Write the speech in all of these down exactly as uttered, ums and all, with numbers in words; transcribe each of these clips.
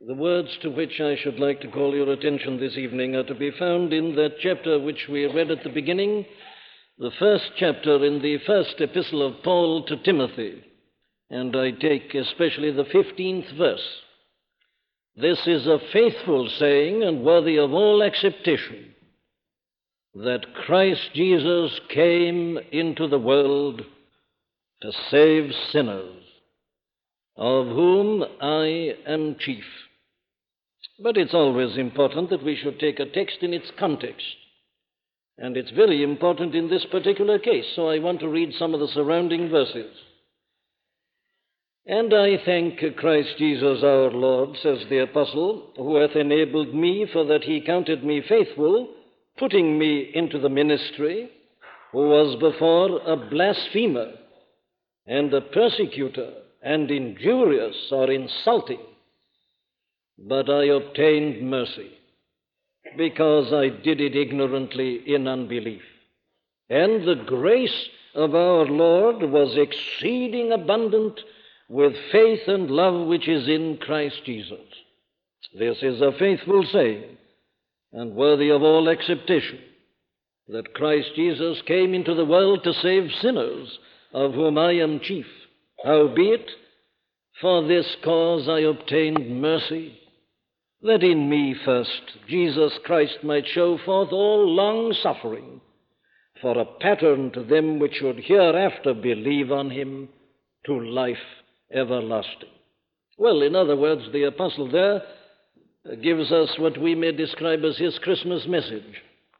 The words to which I should like to call your attention this evening are to be found in that chapter which we read at the beginning, the first chapter in the first epistle of Paul to Timothy, and I take especially the fifteenth verse. This is a faithful saying and worthy of all acceptation, that Christ Jesus came into the world to save sinners, of whom I am chief. But it's always important that we should take a text in its context. And it's very important in this particular case, so I want to read some of the surrounding verses. And I thank Christ Jesus our Lord, says the apostle, who hath enabled me, for that he counted me faithful, putting me into the ministry, who was before a blasphemer, and a persecutor, and injurious or insulting. But I obtained mercy, because I did it ignorantly in unbelief. And the grace of our Lord was exceeding abundant with faith and love which is in Christ Jesus. This is a faithful saying, and worthy of all acceptation, that Christ Jesus came into the world to save sinners, of whom I am chief. Howbeit, for this cause I obtained mercy, that in me first Jesus Christ might show forth all long-suffering, for a pattern to them which should hereafter believe on him to life everlasting. Well, in other words, the apostle there gives us what we may describe as his Christmas message.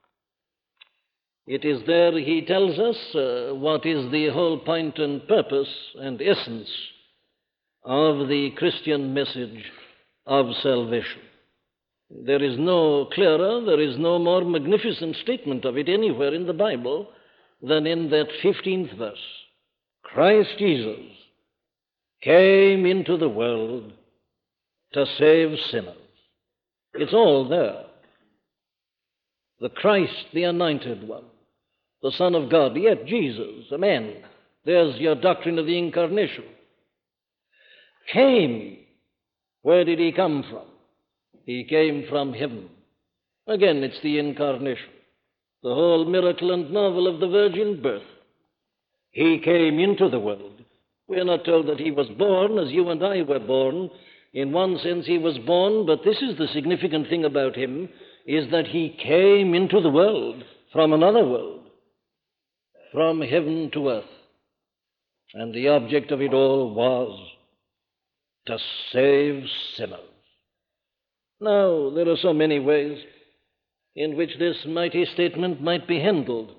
It is there he tells us uh, what is the whole point and purpose and essence of the Christian message of salvation. There is no clearer, there is no more magnificent statement of it anywhere in the Bible than in that fifteenth verse. Christ Jesus came into the world to save sinners. It's all there. The Christ, the anointed one, the Son of God, yet Jesus, a man. There's your doctrine of the incarnation. Came. Where did he come from? He came from heaven. Again, it's the incarnation, the whole miracle and marvel of the virgin birth. He came into the world. We are not told that he was born as you and I were born. In one sense, he was born, but this is the significant thing about him, is that he came into the world from another world, from heaven to earth. And the object of it all was to save sinners. Now, there are so many ways in which this mighty statement might be handled.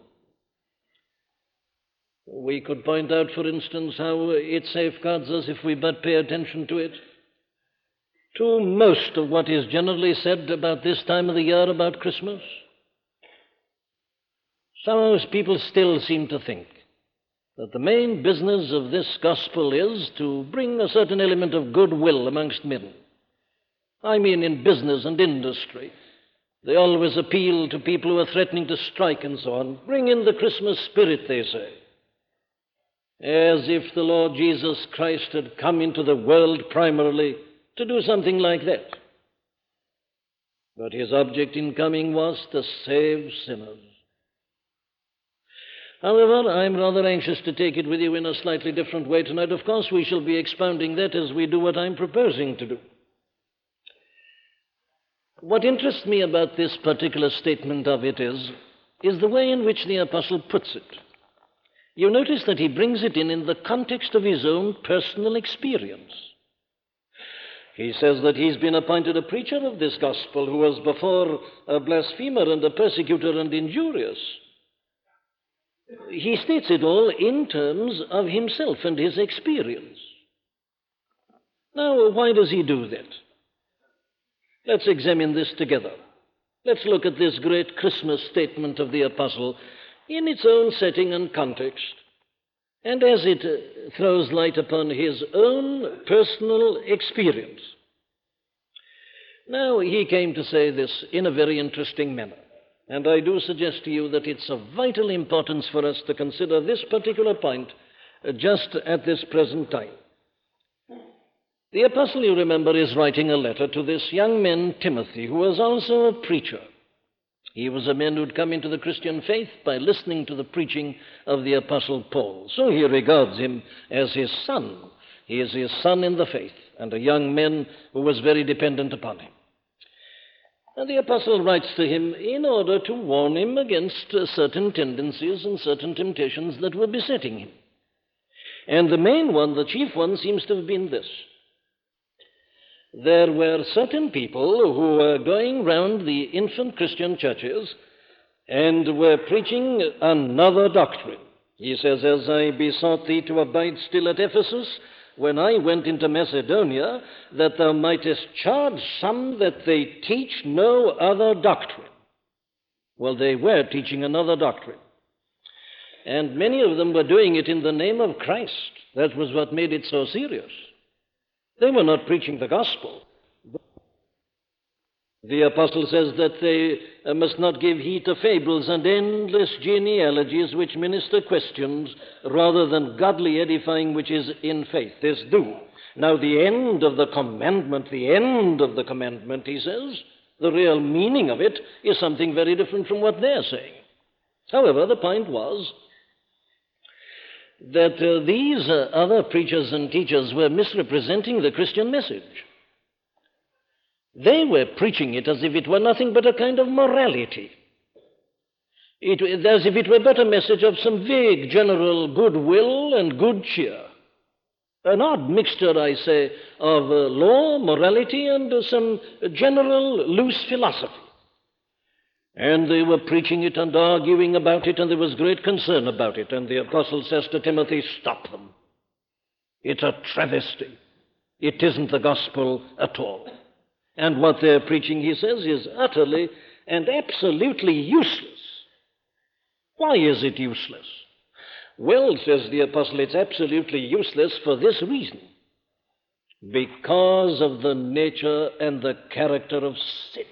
We could point out, for instance, how it safeguards us if we but pay attention to it. To most of what is generally said about this time of the year about Christmas, some people still seem to think that the main business of this gospel is to bring a certain element of goodwill amongst men. I mean in business and industry. They always appeal to people who are threatening to strike and so on. Bring in the Christmas spirit, they say. As if the Lord Jesus Christ had come into the world primarily to do something like that. But his object in coming was to save sinners. However, I'm rather anxious to take it with you in a slightly different way tonight. Of course, we shall be expounding that as we do what I'm proposing to do. What interests me about this particular statement of it is, is the way in which the apostle puts it. You notice that he brings it in in the context of his own personal experience. He says that he's been appointed a preacher of this gospel who was before a blasphemer and a persecutor and injurious. He states it all in terms of himself and his experience. Now, why does he do that? Let's examine this together. Let's look at this great Christmas statement of the apostle in its own setting and context, and as it uh, throws light upon his own personal experience. Now, he came to say this in a very interesting manner, and I do suggest to you that it's of vital importance for us to consider this particular point uh, just at this present time. The apostle, you remember, is writing a letter to this young man, Timothy, who was also a preacher. He was a man who'd come into the Christian faith by listening to the preaching of the apostle Paul. So he regards him as his son. He is his son in the faith, and a young man who was very dependent upon him. And the apostle writes to him in order to warn him against uh, certain tendencies and certain temptations that were besetting him. And the main one, the chief one, seems to have been this. There were certain people who were going round the infant Christian churches and were preaching another doctrine. He says, as I besought thee to abide still at Ephesus, when I went into Macedonia, that thou mightest charge some that they teach no other doctrine. Well, they were teaching another doctrine. And many of them were doing it in the name of Christ. That was what made it so serious. They were not preaching the gospel. The apostle says that they uh, must not give heed to fables and endless genealogies which minister questions rather than godly edifying which is in faith. This do. Now the end of the commandment, the end of the commandment, he says, the real meaning of it is something very different from what they're saying. However, the point was that uh, these uh, other preachers and teachers were misrepresenting the Christian message. They were preaching it as if it were nothing but a kind of morality. It, as if it were but a message of some vague general goodwill and good cheer. An odd mixture, I say, of uh, law, morality, and uh, some general loose philosophy. And they were preaching it and arguing about it, and there was great concern about it. And the apostle says to Timothy, stop them. It's a travesty. It isn't the gospel at all. And what they're preaching, he says, is utterly and absolutely useless. Why is it useless? Well, says the apostle, it's absolutely useless for this reason. Because of the nature and the character of sin.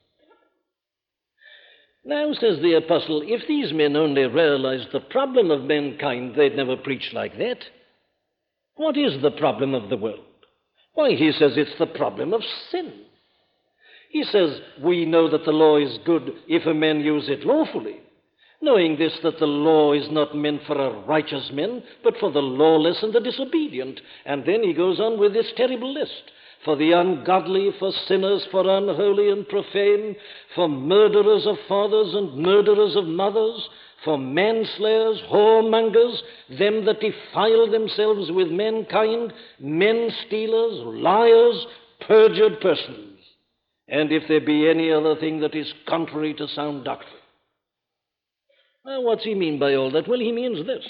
Now, says the apostle, if these men only realized the problem of mankind, they'd never preach like that. What is the problem of the world? Why, he says it's the problem of sin. He says, we know that the law is good if a man use it lawfully, knowing this, that the law is not meant for a righteous man, but for the lawless and the disobedient. And then he goes on with this terrible list. For the ungodly, for sinners, for unholy and profane, for murderers of fathers and murderers of mothers, for manslayers, whoremongers, them that defile themselves with mankind, men-stealers, liars, perjured persons. And if there be any other thing that is contrary to sound doctrine. Now, what's he mean by all that? Well, he means this.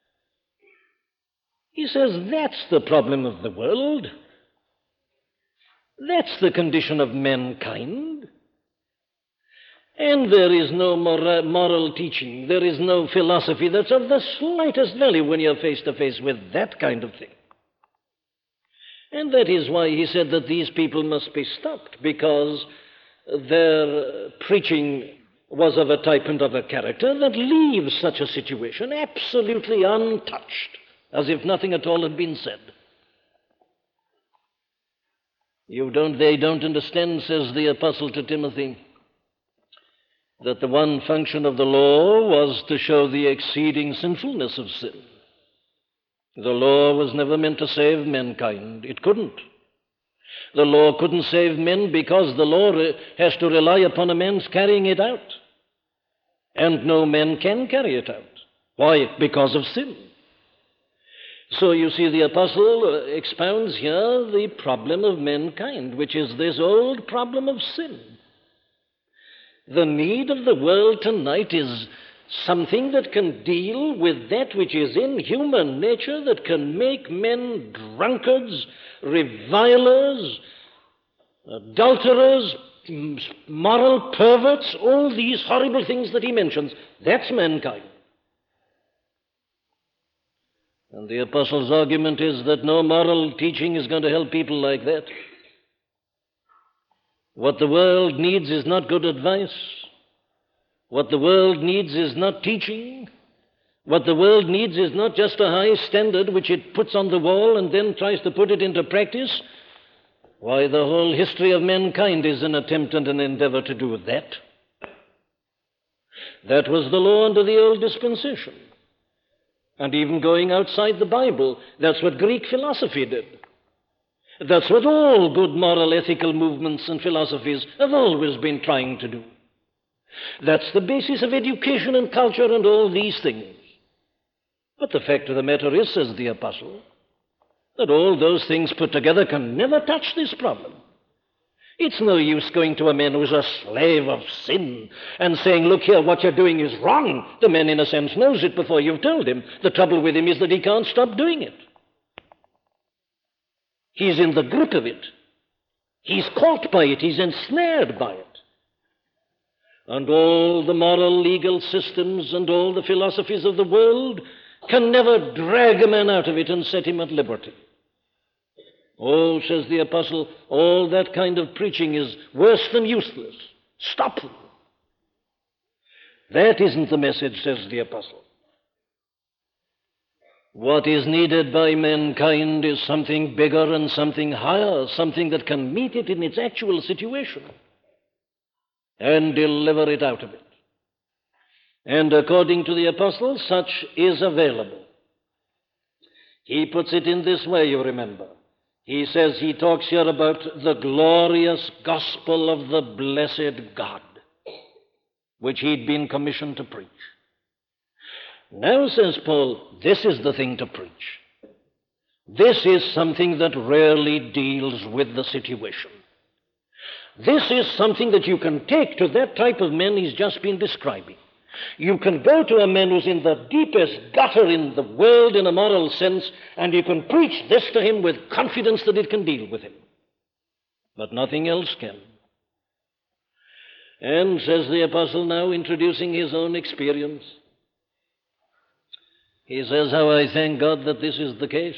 He says that's the problem of the world. That's the condition of mankind. And there is no mora- moral teaching. There is no philosophy that's of the slightest value when you're face to face with that kind of thing. And that is why he said that these people must be stopped, because their preaching was of a type and of a character that leaves such a situation absolutely untouched, as if nothing at all had been said. You don't, they don't understand, says the apostle to Timothy, that the one function of the law was to show the exceeding sinfulness of sin. The law was never meant to save mankind. It couldn't. The law couldn't save men because the law has to rely upon a man's carrying it out. And no man can carry it out. Why? Because of sin. So you see, the apostle expounds here the problem of mankind, which is this old problem of sin. The need of the world tonight is something that can deal with that which is in human nature, that can make men drunkards, revilers, adulterers, moral perverts, all these horrible things that he mentions. That's mankind. And the apostle's argument is that no moral teaching is going to help people like that. What the world needs is not good advice. What the world needs is not teaching. What the world needs is not just a high standard which it puts on the wall and then tries to put it into practice. Why, the whole history of mankind is an attempt and an endeavor to do that. That was the law under the old dispensation. And even going outside the Bible, that's what Greek philosophy did. That's what all good moral ethical movements and philosophies have always been trying to do. That's the basis of education and culture and all these things. But the fact of the matter is, says the apostle, that all those things put together can never touch this problem. It's no use going to a man who's a slave of sin and saying, look here, what you're doing is wrong. The man, in a sense, knows it before you've told him. The trouble with him is that he can't stop doing it. He's in the grip of it. He's caught by it. He's ensnared by it. And all the moral legal systems and all the philosophies of the world can never drag a man out of it and set him at liberty. Oh, says the apostle, all that kind of preaching is worse than useless. Stop them. That isn't the message, says the apostle. What is needed by mankind is something bigger and something higher, something that can meet it in its actual situation and deliver it out of it. And according to the apostle, such is available. He puts it in this way, you remember. He says, he talks here about the glorious gospel of the blessed God, which he'd been commissioned to preach. Now, says Paul, this is the thing to preach. This is something that rarely deals with the situation. This is something that you can take to that type of man he's just been describing. You can go to a man who's in the deepest gutter in the world in a moral sense, and you can preach this to him with confidence that it can deal with him. But nothing else can. And, says the apostle now, introducing his own experience, he says, how I thank God that this is the case.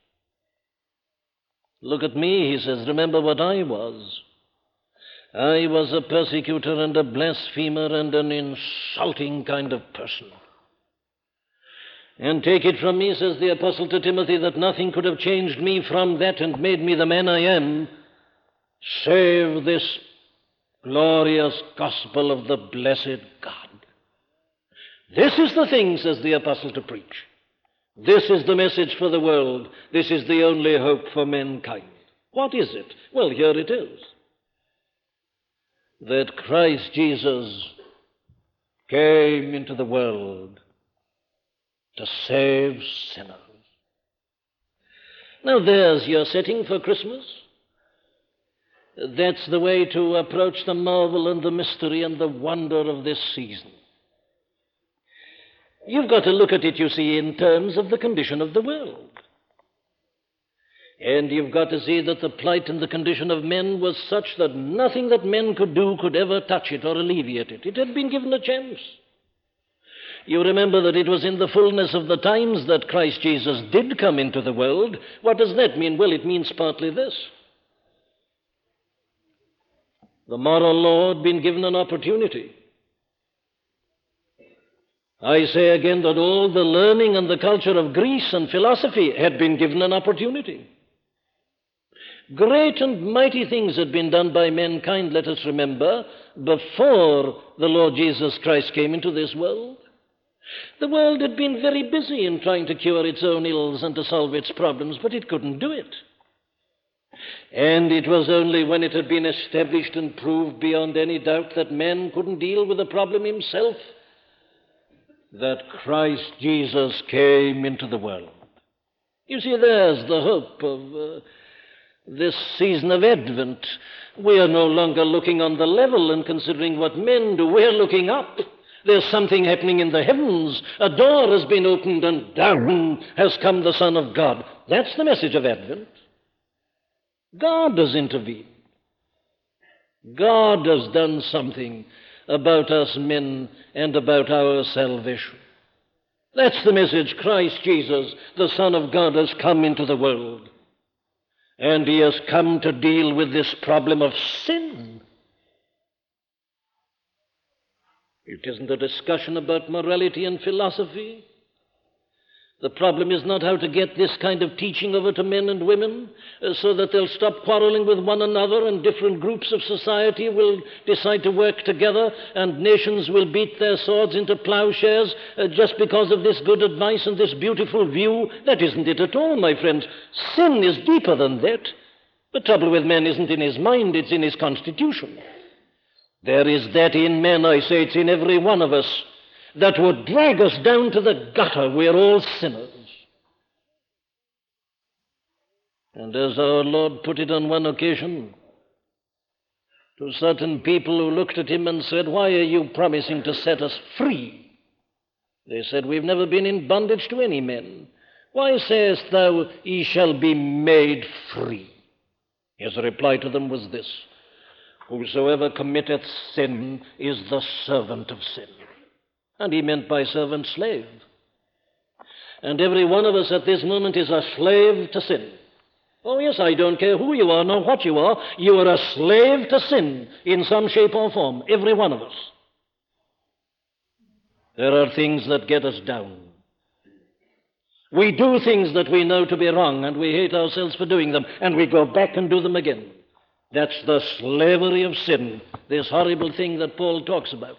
Look at me, he says, remember what I was. I was a persecutor and a blasphemer and an insulting kind of person. And take it from me, says the apostle to Timothy, that nothing could have changed me from that and made me the man I am, save this glorious gospel of the blessed God. This is the thing, says the apostle, to preach. This is the message for the world. This is the only hope for mankind. What is it? Well, here it is. That Christ Jesus came into the world to save sinners. Now there's your setting for Christmas. That's the way to approach the marvel and the mystery and the wonder of this season. You've got to look at it, you see, in terms of the condition of the world. And you've got to see that the plight and the condition of men was such that nothing that men could do could ever touch it or alleviate it. It had been given a chance. You remember that it was in the fullness of the times that Christ Jesus did come into the world. What does that mean? Well, it means partly this. The moral law had been given an opportunity. I say again that all the learning and the culture of Greece and philosophy had been given an opportunity. Great and mighty things had been done by mankind, let us remember, before the Lord Jesus Christ came into this world. The world had been very busy in trying to cure its own ills and to solve its problems, but it couldn't do it. And it was only when it had been established and proved beyond any doubt that man couldn't deal with the problem himself that Christ Jesus came into the world. You see, there's the hope of uh, this season of Advent. We are no longer looking on the level and considering what men do. We're looking up. There's something happening in the heavens. A door has been opened and down has come the Son of God. That's the message of Advent. God has intervened. God has done something about us men and about our salvation. That's the message. Christ Jesus, the Son of God, has come into the world. And he has come to deal with this problem of sin. It isn't a discussion about morality and philosophy. The problem is not how to get this kind of teaching over to men and women uh, so that they'll stop quarreling with one another and different groups of society will decide to work together and nations will beat their swords into plowshares uh, just because of this good advice and this beautiful view. That isn't it at all, my friends. Sin is deeper than that. The trouble with man isn't in his mind, it's in his constitution. There is that in men, I say it's in every one of us, that would drag us down to the gutter. We're all sinners. And as our Lord put it on one occasion to certain people who looked at him and said, "Why are you promising to set us free?" They said, "We've never been in bondage to any men. Why sayest thou, ye shall be made free?" His reply to them was this: "Whosoever committeth sin is the servant of sin." And he meant by servant, slave. And every one of us at this moment is a slave to sin. Oh yes, I don't care who you are nor what you are. You are a slave to sin in some shape or form, every one of us. There are things that get us down. We do things that we know to be wrong, and we hate ourselves for doing them, and we go back and do them again. That's the slavery of sin, this horrible thing that Paul talks about.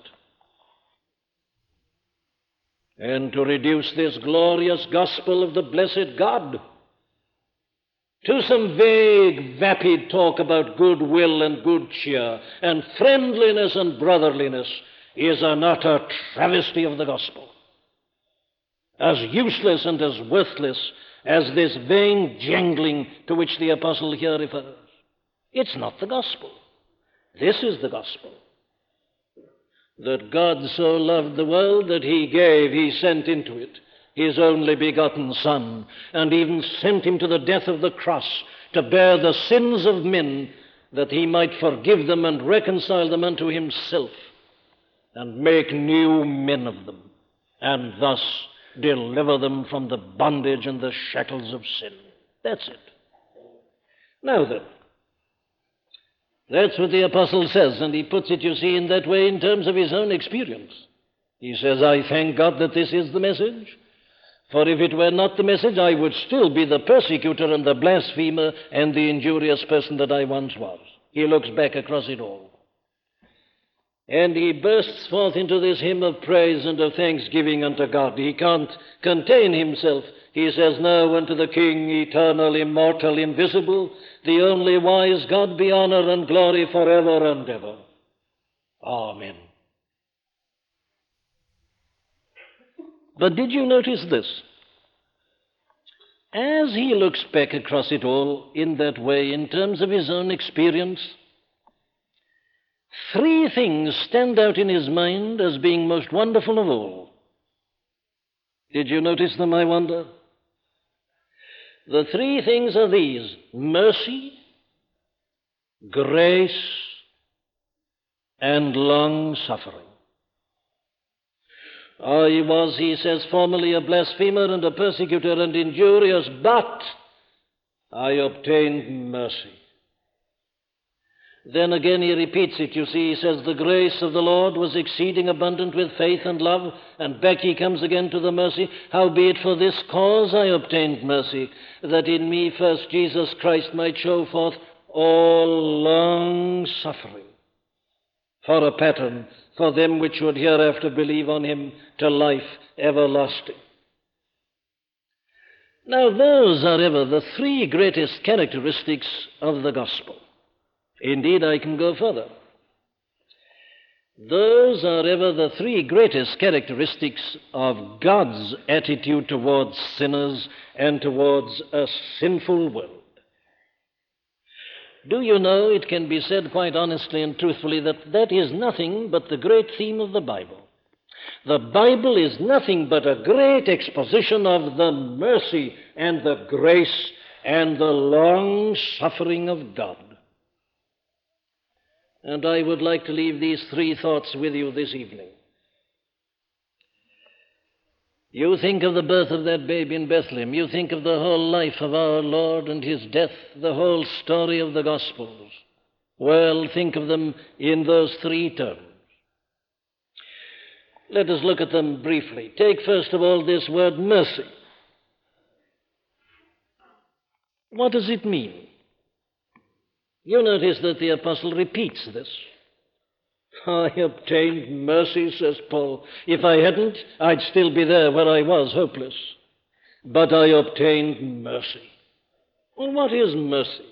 And to reduce this glorious gospel of the blessed God to some vague, vapid talk about goodwill and good cheer and friendliness and brotherliness is an utter travesty of the gospel. As useless and as worthless as this vain jangling to which the apostle here refers. It's not the gospel. This is the gospel. That God so loved the world that he gave, he sent into it his only begotten Son, and even sent him to the death of the cross to bear the sins of men, that he might forgive them and reconcile them unto himself, and make new men of them, and thus deliver them from the bondage and the shackles of sin. That's it. Now then, that's what the apostle says, and he puts it, you see, in that way in terms of his own experience. He says, "I thank God that this is the message, for if it were not the message, I would still be the persecutor and the blasphemer and the injurious person that I once was." He looks back across it all. And he bursts forth into this hymn of praise and of thanksgiving unto God. He can't contain himself. He says, "Now unto the King, eternal, immortal, invisible, the only wise God, be honor and glory forever and ever. Amen." But did you notice this? As he looks back across it all in that way, in terms of his own experience, three things stand out in his mind as being most wonderful of all. Did you notice them, I wonder? The three things are these: mercy, grace, and long-suffering. I was, he says, formerly a blasphemer and a persecutor and injurious, but I obtained mercy. Then again he repeats it, you see. He says, "The grace of the Lord was exceeding abundant with faith and love," and back he comes again to the mercy. "Howbeit for this cause I obtained mercy, that in me first Jesus Christ might show forth all long-suffering, for a pattern for them which would hereafter believe on him to life everlasting." Now those are ever the three greatest characteristics of the gospel. Indeed, I can go further. Those are ever the three greatest characteristics of God's attitude towards sinners and towards a sinful world. Do you know, it can be said quite honestly and truthfully that that is nothing but the great theme of the Bible. The Bible is nothing but a great exposition of the mercy and the grace and the long-suffering of God. And I would like to leave these three thoughts with you this evening. You think of the birth of that babe in Bethlehem. You think of the whole life of our Lord and his death, the whole story of the Gospels. Well, think of them in those three terms. Let us look at them briefly. Take first of all this word mercy. What does it mean? You notice that the apostle repeats this. I obtained mercy, says Paul. If I hadn't, I'd still be there where I was, hopeless. But I obtained mercy. Well, what is mercy?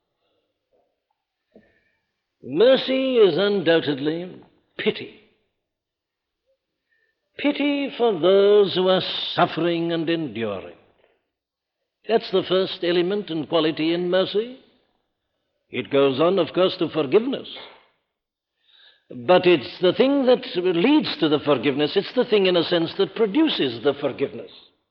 Mercy is undoubtedly pity. Pity for those who are suffering and enduring. That's the first element and quality in mercy. It goes on, of course, to forgiveness. But it's the thing that leads to the forgiveness. It's the thing, in a sense, that produces the forgiveness.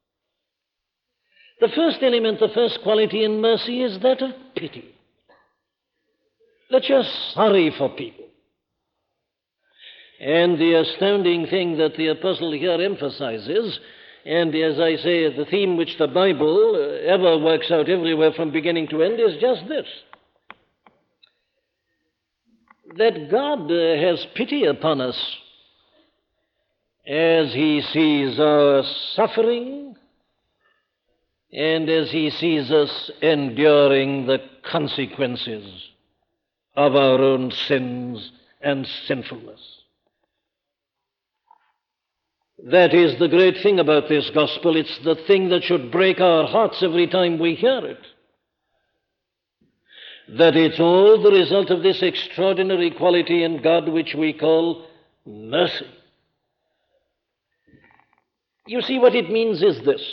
The first element, the first quality in mercy is that of pity. That you're sorry for people. And the astounding thing that the apostle here emphasizes, and as I say, the theme which the Bible ever works out everywhere from beginning to end, is just this. That God has pity upon us as he sees our suffering and as he sees us enduring the consequences of our own sins and sinfulness. That is the great thing about this gospel. It's the thing that should break our hearts every time we hear it. That it's all the result of this extraordinary quality in God which we call mercy. You see, what it means is this,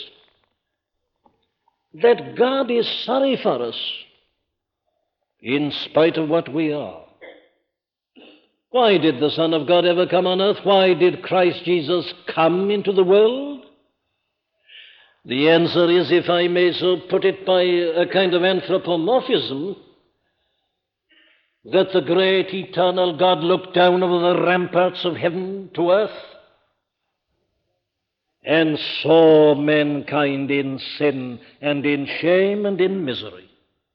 that God is sorry for us in spite of what we are. Why did the Son of God ever come on earth? Why did Christ Jesus come into the world? The answer is, if I may so put it by a kind of anthropomorphism, that the great eternal God looked down over the ramparts of heaven to earth and saw mankind in sin and in shame and in misery.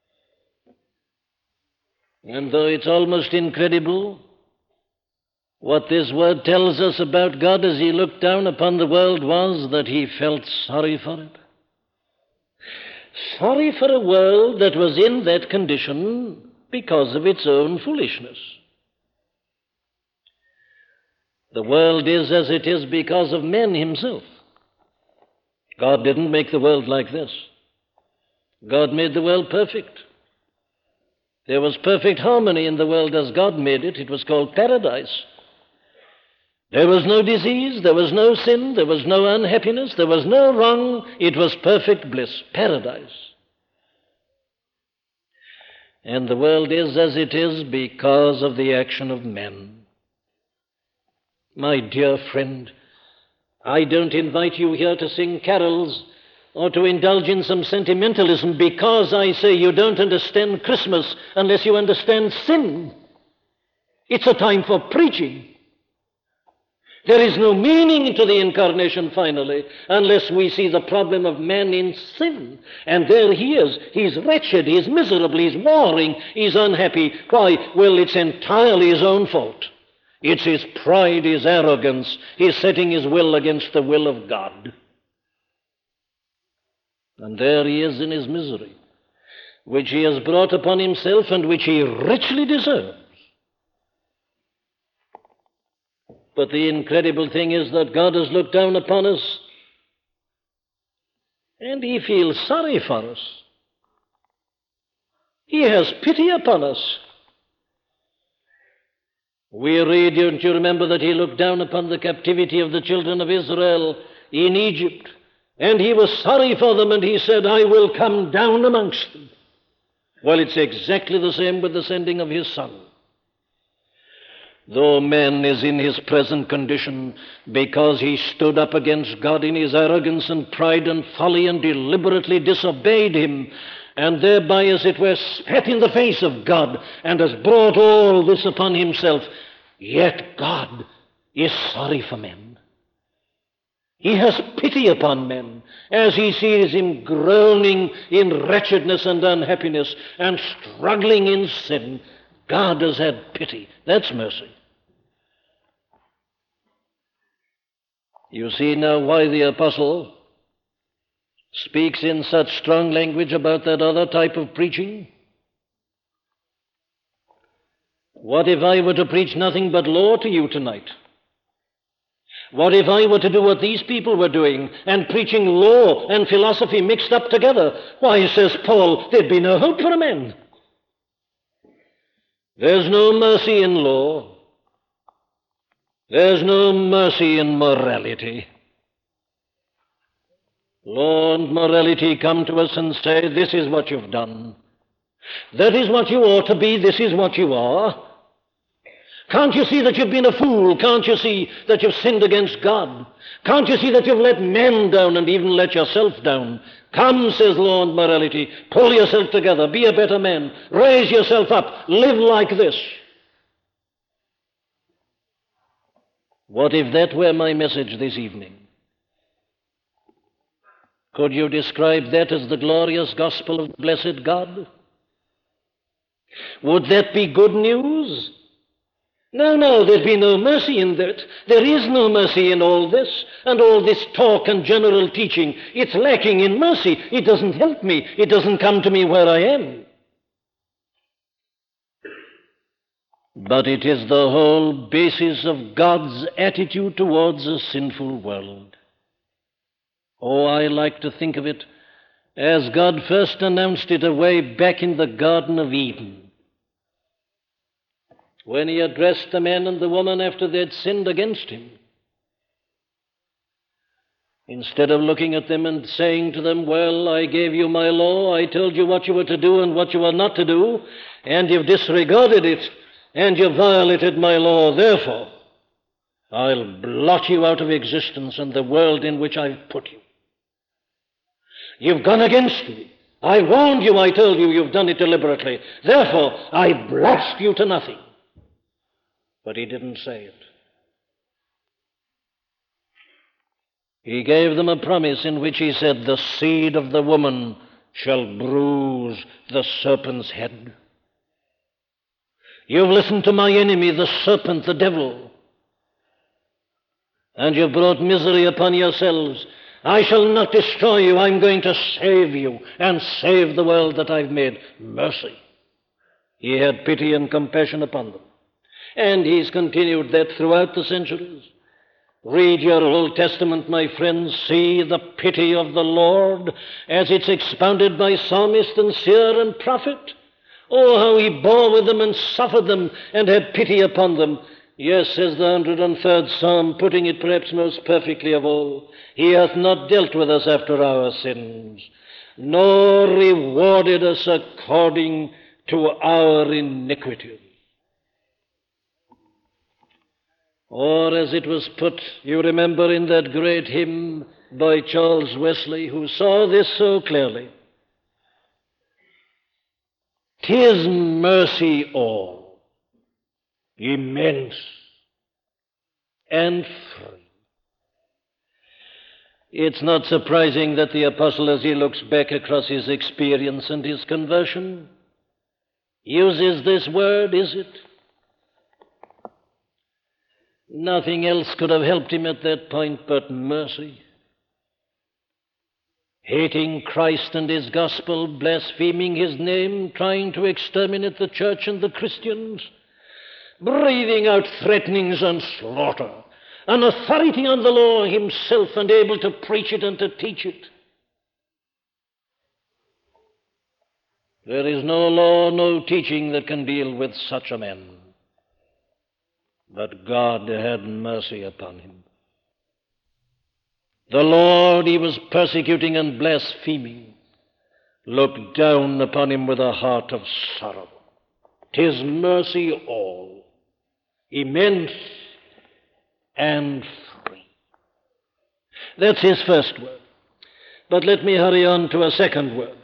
And though it's almost incredible, what this word tells us about God as he looked down upon the world was that he felt sorry for it. Sorry for a world that was in that condition because of its own foolishness. The world is as it is because of man himself. God didn't make the world like this. God made the world perfect. There was perfect harmony in the world as God made it. It was called paradise. There was no disease, there was no sin, there was no unhappiness, there was no wrong. It was perfect bliss, paradise. And the world is as it is because of the action of men. My dear friend, I don't invite you here to sing carols or to indulge in some sentimentalism because I say you don't understand Christmas unless you understand sin. It's a time for preaching. There is no meaning to the incarnation finally unless we see the problem of man in sin. And there he is. He's wretched, he's miserable, he's warring, he's unhappy. Why? Well, it's entirely his own fault. It's his pride, his arrogance. He's setting his will against the will of God. And there he is in his misery, which he has brought upon himself and which he richly deserves. But the incredible thing is that God has looked down upon us and he feels sorry for us. He has pity upon us. We read, don't you remember, that he looked down upon the captivity of the children of Israel in Egypt, and he was sorry for them, and he said, I will come down amongst them. Well, it's exactly the same with the sending of his Son. Though man is in his present condition because he stood up against God in his arrogance and pride and folly and deliberately disobeyed him, and thereby, as it were, spat in the face of God and has brought all this upon himself, yet God is sorry for men. He has pity upon men as he sees him groaning in wretchedness and unhappiness and struggling in sin. God has had pity. That's mercy. You see now why the apostle speaks in such strong language about that other type of preaching? What if I were to preach nothing but law to you tonight? What if I were to do what these people were doing and preaching law and philosophy mixed up together? Why, says Paul, there'd be no hope for a man. There's no mercy in law. There's no mercy in morality. Law and morality come to us and say, this is what you've done. That is what you ought to be. This is what you are. Can't you see that you've been a fool? Can't you see that you've sinned against God? Can't you see that you've let men down and even let yourself down? Come, says law and morality, pull yourself together, be a better man, raise yourself up, live like this. What if that were my message this evening? Could you describe that as the glorious gospel of the blessed God? Would that be good news? No, no, there'd be no mercy in that. There is no mercy in all this, and all this talk and general teaching. It's lacking in mercy. It doesn't help me. It doesn't come to me where I am. But it is the whole basis of God's attitude towards a sinful world. Oh, I like to think of it as God first announced it away back in the Garden of Eden, when he addressed the man and the woman after they had sinned against him. Instead of looking at them and saying to them, well, I gave you my law, I told you what you were to do and what you were not to do, and you've disregarded it, and you've violated my law, therefore I'll blot you out of existence and the world in which I've put you. You've gone against me. I warned you, I told you, you've done it deliberately. Therefore, I blast you to nothing. But he didn't say it. He gave them a promise in which he said, the seed of the woman shall bruise the serpent's head. You've listened to my enemy, the serpent, the devil, and you've brought misery upon yourselves. I shall not destroy you. I'm going to save you and save the world that I've made. Mercy. He had pity and compassion upon them. And he's continued that throughout the centuries. Read your Old Testament, my friends. See the pity of the Lord as it's expounded by psalmist and seer and prophet. Oh, how he bore with them and suffered them and had pity upon them. Yes, says the one hundred third Psalm, putting it perhaps most perfectly of all, he hath not dealt with us after our sins, nor rewarded us according to our iniquities. Or as it was put, you remember in that great hymn by Charles Wesley, who saw this so clearly, "'Tis mercy all, immense and free." It's not surprising that the apostle, as he looks back across his experience and his conversion, uses this word, is it? Nothing else could have helped him at that point but mercy. Hating Christ and his gospel, blaspheming his name, trying to exterminate the church and the Christians, breathing out threatenings and slaughter, an authority on the law himself and able to preach it and to teach it. There is no law, no teaching that can deal with such a man. But God had mercy upon him. The Lord he was persecuting and blaspheming looked down upon him with a heart of sorrow. 'Tis mercy all, immense and free. That's his first word. But let me hurry on to a second word.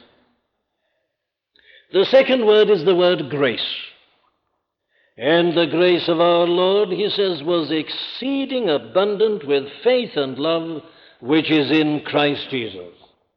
The second word is the word grace. And the grace of our Lord, he says, was exceeding abundant with faith and love, which is in Christ Jesus.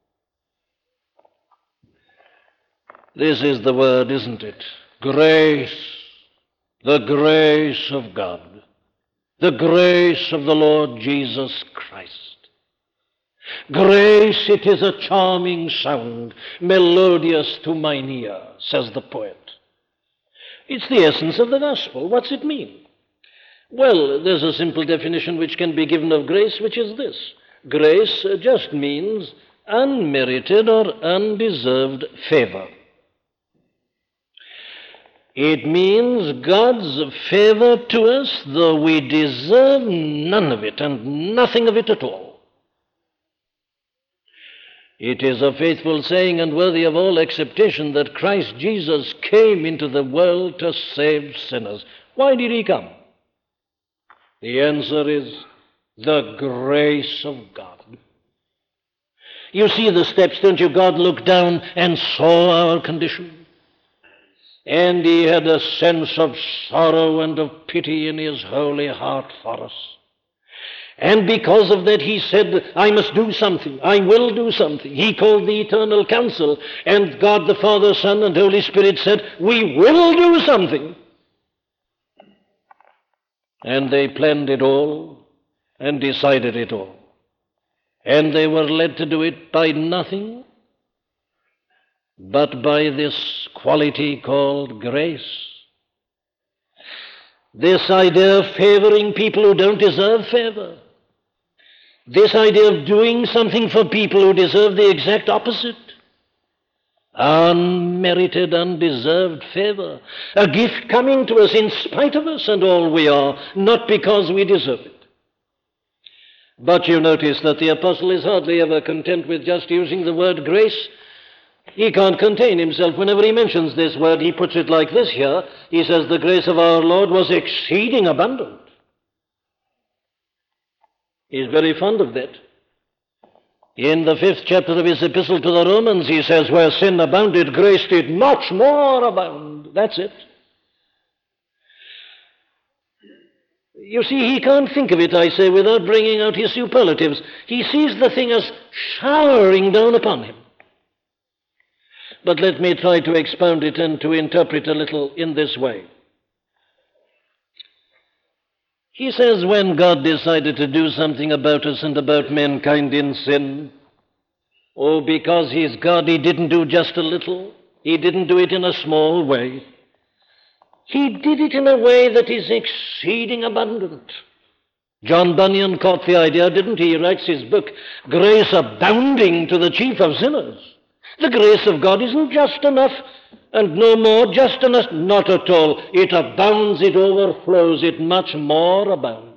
This is the word, isn't it? Grace. The grace of God. The grace of the Lord Jesus Christ. Grace, it is a charming sound, melodious to mine ear, says the poet. It's the essence of the gospel. What's it mean? Well, there's a simple definition which can be given of grace, which is this. Grace just means unmerited or undeserved favor. It means God's favor to us, though we deserve none of it and nothing of it at all. It is a faithful saying and worthy of all acceptation that Christ Jesus came into the world to save sinners. Why did he come? The answer is the grace of God. You see the steps, don't you? God looked down and saw our condition. And he had a sense of sorrow and of pity in his holy heart for us. And because of that, he said, I must do something. I will do something. He called the Eternal Council, and God the Father, Son, and Holy Spirit said, we will do something. And they planned it all and decided it all. And they were led to do it by nothing but by this quality called grace. This idea of favoring people who don't deserve favor. This idea of doing something for people who deserve the exact opposite. Unmerited, undeserved favor. A gift coming to us in spite of us and all we are, not because we deserve it. But you notice that the apostle is hardly ever content with just using the word grace. He can't contain himself. Whenever he mentions this word, he puts it like this here. He says, the grace of our Lord was exceeding abundant. He's very fond of that. In the fifth chapter of his epistle to the Romans, he says, where sin abounded, grace did much more abound. That's it. You see, he can't think of it, I say, without bringing out his superlatives. He sees the thing as showering down upon him. But let me try to expound it and to interpret a little in this way. He says when God decided to do something about us and about mankind in sin, oh, because he's God, he didn't do just a little. He didn't do it in a small way. He did it in a way that is exceeding abundant. John Bunyan caught the idea, didn't he? He writes his book, Grace Abounding to the Chief of Sinners. The grace of God isn't just enough, and no more just enough. Not at all. It abounds, it overflows, it much more abounds.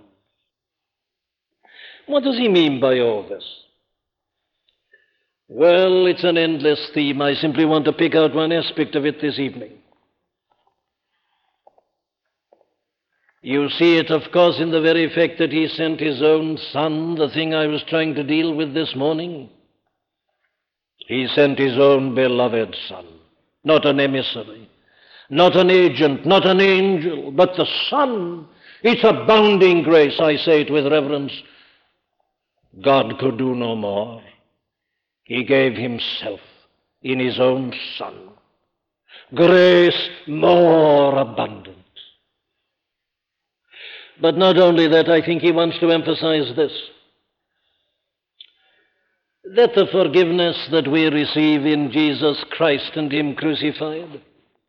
What does he mean by all this? Well, it's an endless theme. I simply want to pick out one aspect of it this evening. You see it, of course, in the very fact that he sent his own Son, the thing I was trying to deal with this morning. He sent his own beloved Son, not an emissary, not an agent, not an angel, but the Son. It's abounding grace, I say it with reverence. God could do no more. He gave himself in his own Son. Grace more abundant. But not only that, I think he wants to emphasize this. That the forgiveness that we receive in Jesus Christ and him crucified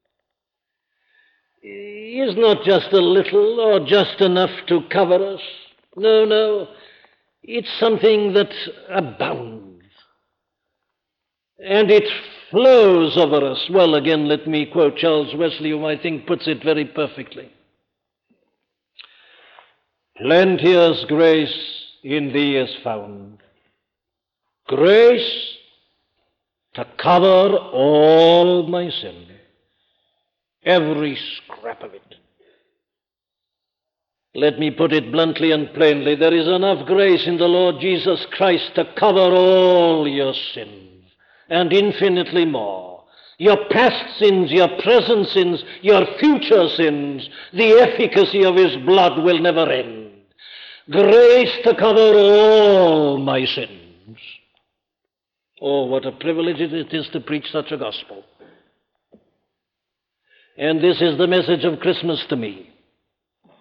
is not just a little or just enough to cover us. No, no. It's something that abounds. And it flows over us. Well, again, let me quote Charles Wesley, who I think puts it very perfectly. Plenteous grace in thee is found. Grace to cover all my sin, every scrap of it. Let me put it bluntly and plainly. There is enough grace in the Lord Jesus Christ to cover all your sins, and infinitely more. Your past sins, your present sins, your future sins. The efficacy of his blood will never end. Grace to cover all my sins. Oh, what a privilege it is to preach such a gospel. And this is the message of Christmas to me.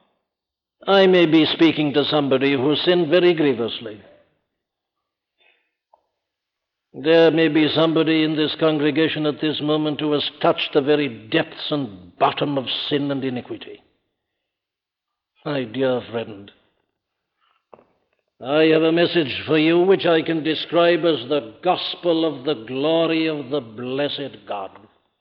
I may be speaking to somebody who sinned very grievously. There may be somebody in this congregation at this moment who has touched the very depths and bottom of sin and iniquity. My dear friend, I have a message for you which I can describe as the gospel of the glory of the blessed God.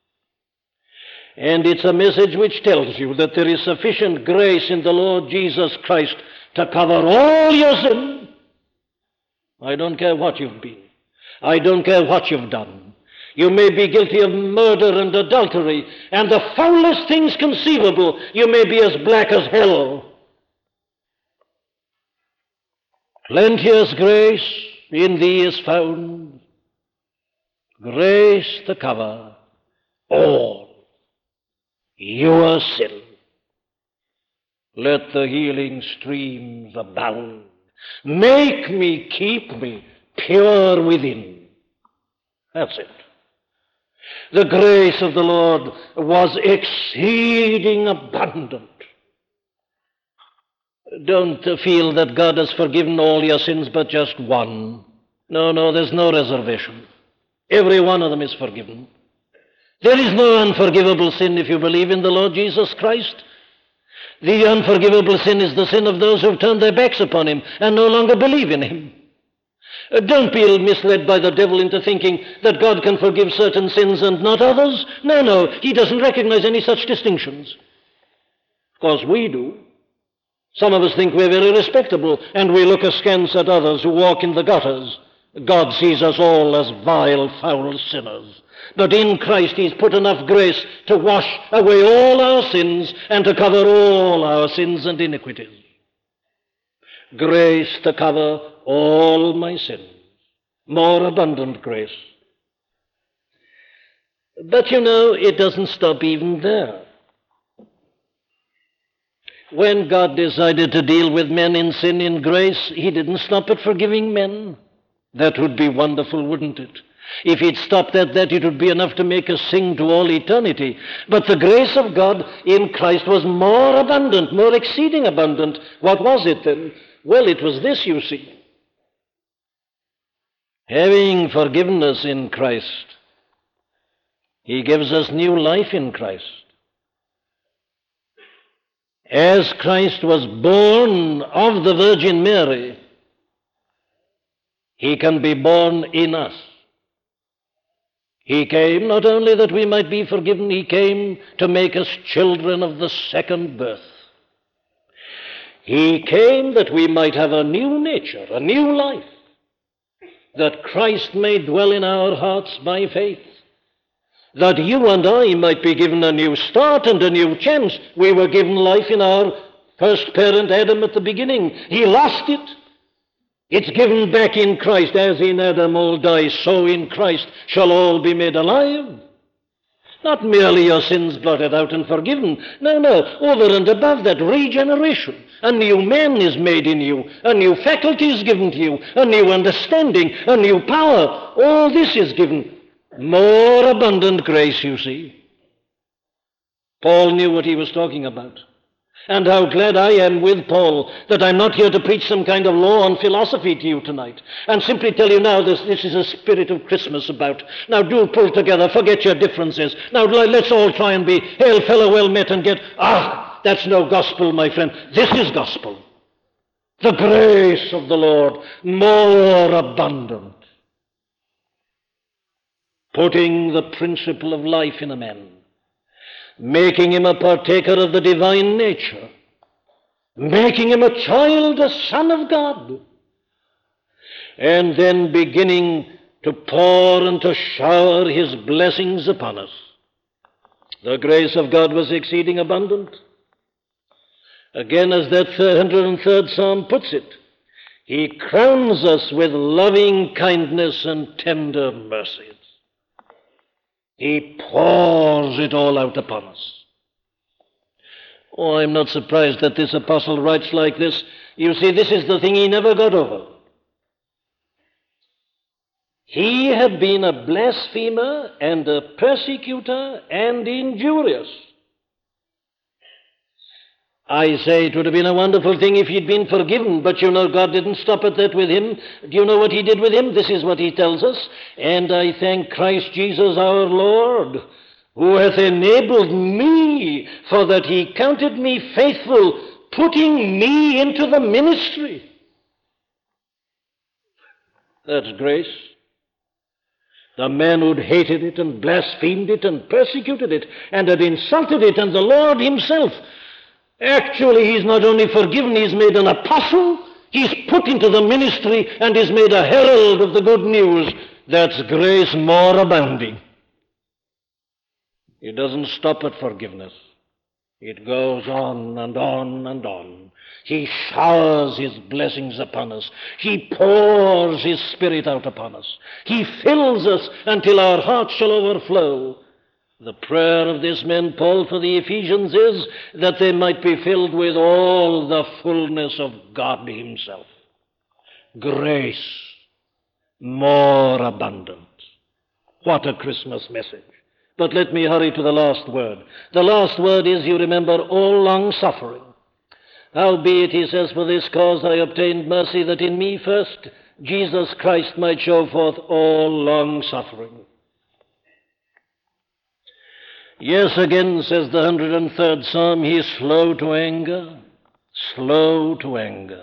And it's a message which tells you that there is sufficient grace in the Lord Jesus Christ to cover all your sin. I don't care what you've been. I don't care what you've done. You may be guilty of murder and adultery and the foulest things conceivable. You may be as black as hell. Plenteous grace in thee is found, grace to cover all your sin. Let the healing streams abound. Make me, keep me pure within. That's it. The grace of the Lord was exceeding abundant. Don't feel that God has forgiven all your sins but just one. No, no, there's no reservation. Every one of them is forgiven. There is no unforgivable sin if you believe in the Lord Jesus Christ. The unforgivable sin is the sin of those who have turned their backs upon him and no longer believe in him. Don't be misled by the devil into thinking that God can forgive certain sins and not others. No, no, he doesn't recognize any such distinctions. Of course, we do. Some of us think we're very respectable, and we look askance at others who walk in the gutters. God sees us all as vile, foul sinners. But in Christ he's put enough grace to wash away all our sins and to cover all our sins and iniquities. Grace to cover all my sins. More abundant grace. But you know, it doesn't stop even there. When God decided to deal with men in sin in grace, he didn't stop at forgiving men. That would be wonderful, wouldn't it? If he'd stopped at that, it would be enough to make us sing to all eternity. But the grace of God in Christ was more abundant, more exceeding abundant. What was it then? Well, it was this, you see. Having forgiveness in Christ, he gives us new life in Christ. As Christ was born of the Virgin Mary, he can be born in us. He came not only that we might be forgiven, he came to make us children of the second birth. He came that we might have a new nature, a new life, that Christ may dwell in our hearts by faith, that you and I might be given a new start and a new chance. We were given life in our first parent Adam at the beginning. He lost it. It's given back in Christ. As in Adam all die, so in Christ shall all be made alive. Not merely your sins blotted out and forgiven. No, no, over and above that, regeneration. A new man is made in you. A new faculty is given to you. A new understanding. A new power. All this is given. More abundant grace, you see. Paul knew what he was talking about. And how glad I am with Paul that I'm not here to preach some kind of law and philosophy to you tonight and simply tell you now this, this is a spirit of Christmas about. Now do pull together, forget your differences. Now let's all try and be hail fellow well met and get, ah, that's no gospel, my friend. This is gospel. The grace of the Lord, more abundant. Putting the principle of life in a man, making him a partaker of the divine nature, making him a child, a son of God, and then beginning to pour and to shower his blessings upon us. The grace of God was exceeding abundant. Again, as that one hundred third Psalm puts it, he crowns us with loving kindness and tender mercies. He pours it all out upon us. Oh, I'm not surprised that this apostle writes like this. You see, this is the thing he never got over. He had been a blasphemer and a persecutor and injurious. I say it would have been a wonderful thing if he'd been forgiven, but you know God didn't stop at that with him. Do you know what he did with him? This is what he tells us. And I thank Christ Jesus our Lord, who hath enabled me, for that he counted me faithful, putting me into the ministry. That's grace. The man who'd hated it and blasphemed it and persecuted it and had insulted it, and the Lord himself. Actually, he's not only forgiven, he's made an apostle, he's put into the ministry, and is made a herald of the good news. That's grace more abounding. It doesn't stop at forgiveness. It goes on and on and on. He showers his blessings upon us. He pours his Spirit out upon us. He fills us until our hearts shall overflow. The prayer of this man Paul for the Ephesians is that they might be filled with all the fullness of God himself. Grace more abundant. What a Christmas message. But let me hurry to the last word. The last word is, you remember, all long-suffering. Howbeit, he says, for this cause I obtained mercy, that in me first Jesus Christ might show forth all long-suffering. Yes, again, says the one hundred third Psalm, he is slow to anger, slow to anger.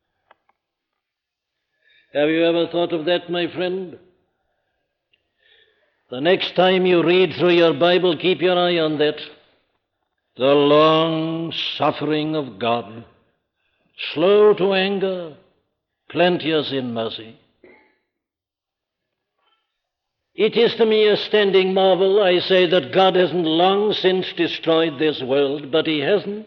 Have you ever thought of that, my friend? The next time you read through your Bible, keep your eye on that. The long suffering of God, slow to anger, plenteous in mercy. It is to me a standing marvel, I say, that God hasn't long since destroyed this world, but he hasn't.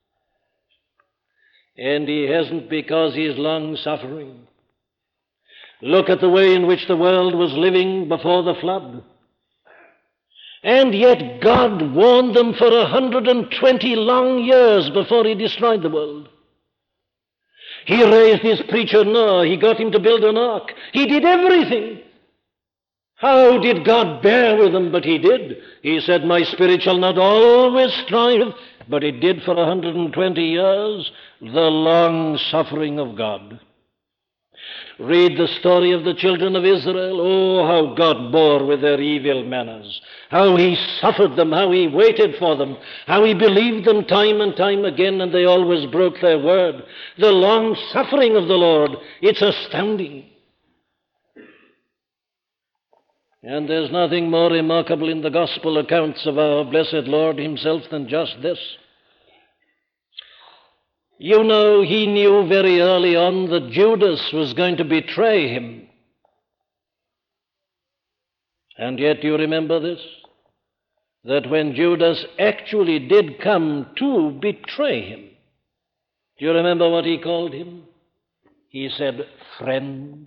And he hasn't because he is long-suffering. Look at the way in which the world was living before the flood. And yet God warned them for a hundred and twenty long years before he destroyed the world. He raised his preacher Noah. He got him to build an ark. He did everything. How did God bear with them? But he did. He said, my spirit shall not always strive. But it did for a hundred and twenty years. The long suffering of God. Read the story of the children of Israel. Oh, how God bore with their evil manners. How he suffered them, how he waited for them, how he believed them time and time again, and they always broke their word. The long suffering of the Lord, it's astounding. And there's nothing more remarkable in the gospel accounts of our blessed Lord himself than just this. You know, he knew very early on that Judas was going to betray him. And yet you remember this? That when Judas actually did come to betray him, do you remember what he called him? He said, friend.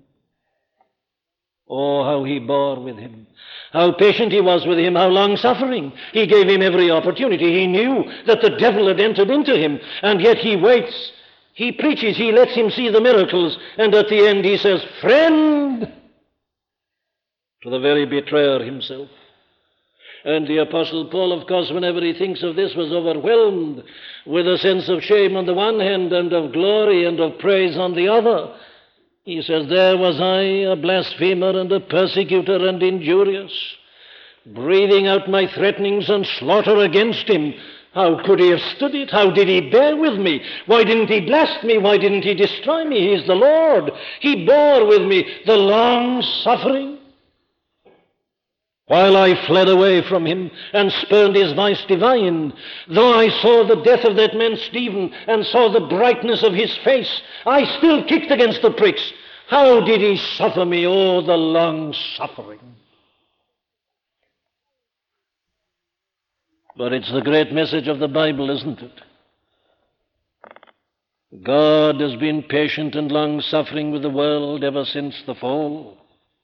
Oh, how he bore with him. How patient he was with him, how long-suffering. He gave him every opportunity. He knew that the devil had entered into him, and yet he waits. He preaches, he lets him see the miracles, and at the end he says, friend, to the very betrayer himself. And the Apostle Paul, of course, whenever he thinks of this, was overwhelmed with a sense of shame on the one hand and of glory and of praise on the other. He says, there was I, a blasphemer and a persecutor and injurious, breathing out my threatenings and slaughter against him. How could he have stood it? How did he bear with me? Why didn't he blast me? Why didn't he destroy me? He is the Lord. He bore with me the long suffering. While I fled away from him and spurned his vice divine, though I saw the death of that man Stephen and saw the brightness of his face, I still kicked against the pricks. How did he suffer me? Oh, the long suffering. But it's the great message of the Bible, isn't it? God has been patient and long-suffering with the world ever since the fall.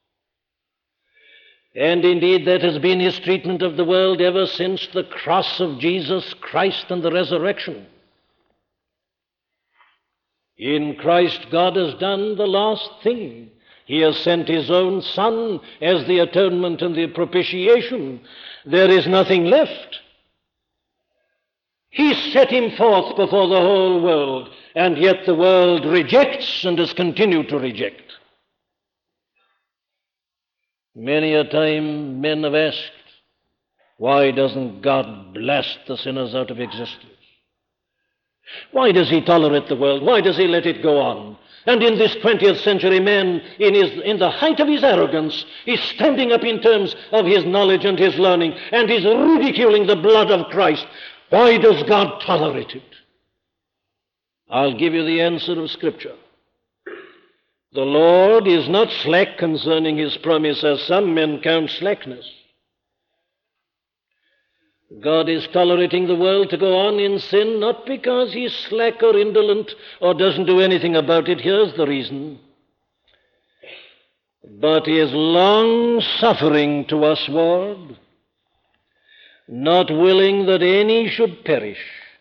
And indeed, that has been his treatment of the world ever since the cross of Jesus Christ and the resurrection. In Christ, God has done the last thing. He has sent his own Son as the atonement and the propitiation. There is nothing left. He set him forth before the whole world, and yet the world rejects and has continued to reject. Many a time men have asked, why doesn't God blast the sinners out of existence? Why does he tolerate the world? Why does he let it go on? And in this twentieth century, man, in, his, in the height of his arrogance, is standing up in terms of his knowledge and his learning, and is ridiculing the blood of Christ. Why does God tolerate it? I'll give you the answer of Scripture. The Lord is not slack concerning his promise, as some men count slackness. God is tolerating the world to go on in sin, not because he's slack or indolent or doesn't do anything about it. Here's the reason. But he is long-suffering to usward, not willing that any should perish,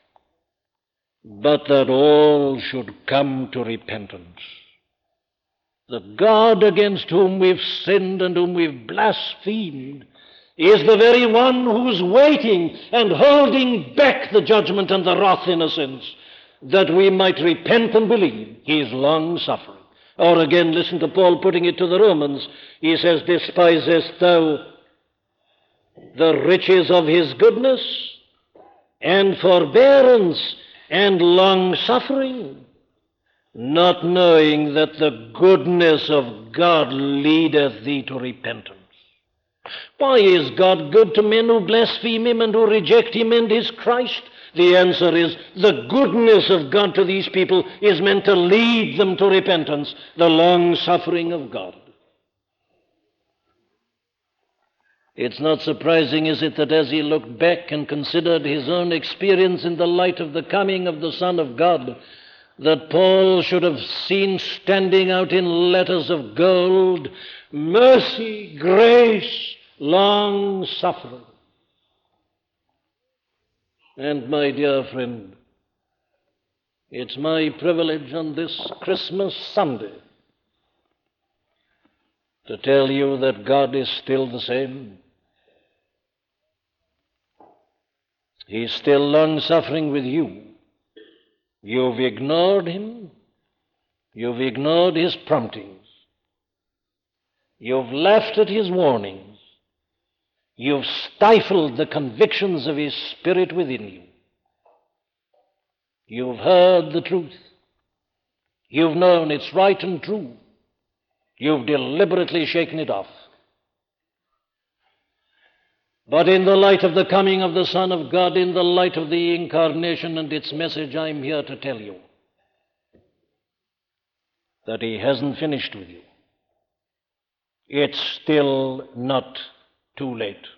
but that all should come to repentance. The God against whom we've sinned and whom we've blasphemed is the very one who's waiting and holding back the judgment and the wrath in a sense, that we might repent and believe. He is long-suffering. Or again, listen to Paul putting it to the Romans. He says, despisest thou the riches of his goodness and forbearance and long-suffering, not knowing that the goodness of God leadeth thee to repentance. Why is God good to men who blaspheme him and who reject him and his Christ? The answer is the goodness of God to these people is meant to lead them to repentance, the long-suffering of God. It's not surprising, is it, that as he looked back and considered his own experience in the light of the coming of the Son of God, that Paul should have seen standing out in letters of gold, mercy, grace, long-suffering. And my dear friend, it's my privilege on this Christmas Sunday to tell you that God is still the same. He's still long-suffering with you. You've ignored him. You've ignored his promptings. You've laughed at his warnings. You've stifled the convictions of his Spirit within you. You've heard the truth. You've known it's right and true. You've deliberately shaken it off. But in the light of the coming of the Son of God, in the light of the Incarnation and its message, I'm here to tell you that he hasn't finished with you. It's still not too late.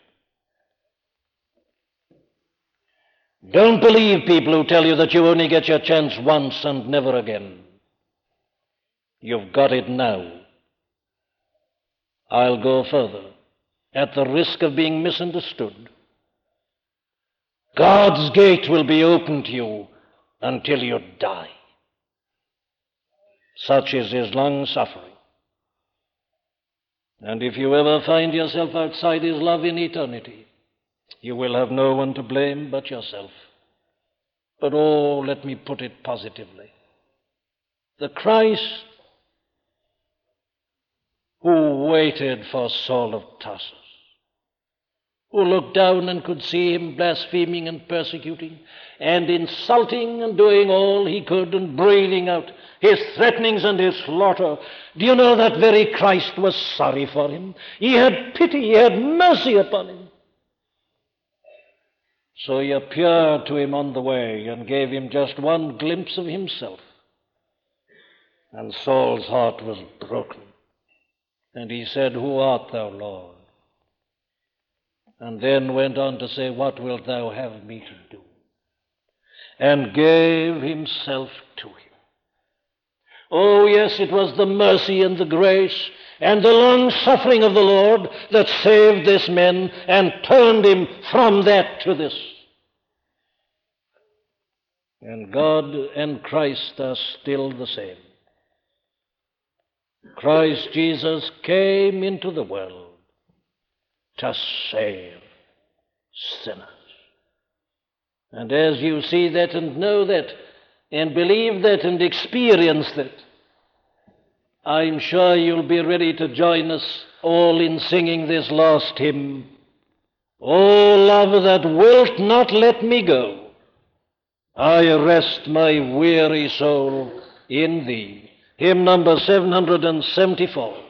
Don't believe people who tell you that you only get your chance once and never again. You've got it now. I'll go further, at the risk of being misunderstood. God's gate will be open to you until you die. Such is his long suffering. And if you ever find yourself outside his love in eternity, you will have no one to blame but yourself. But oh, let me put it positively. The Christ who waited for Saul of Tarsus, who looked down and could see him blaspheming and persecuting and insulting and doing all he could and breathing out his threatenings and his slaughter. Do you know that very Christ was sorry for him? He had pity, he had mercy upon him. So he appeared to him on the way and gave him just one glimpse of himself. And Saul's heart was broken. And he said, "Who art thou, Lord?" And then went on to say, "What wilt thou have me to do?" And gave himself to him. Oh, yes, it was the mercy and the grace and the long-suffering of the Lord that saved this man and turned him from that to this. And God and Christ are still the same. Christ Jesus came into the world to save sinners. And as you see that and know that and believe that and experience that, I'm sure you'll be ready to join us all in singing this last hymn. O love that wilt not let me go, I rest my weary soul in thee. Hymn number seven hundred seventy-four.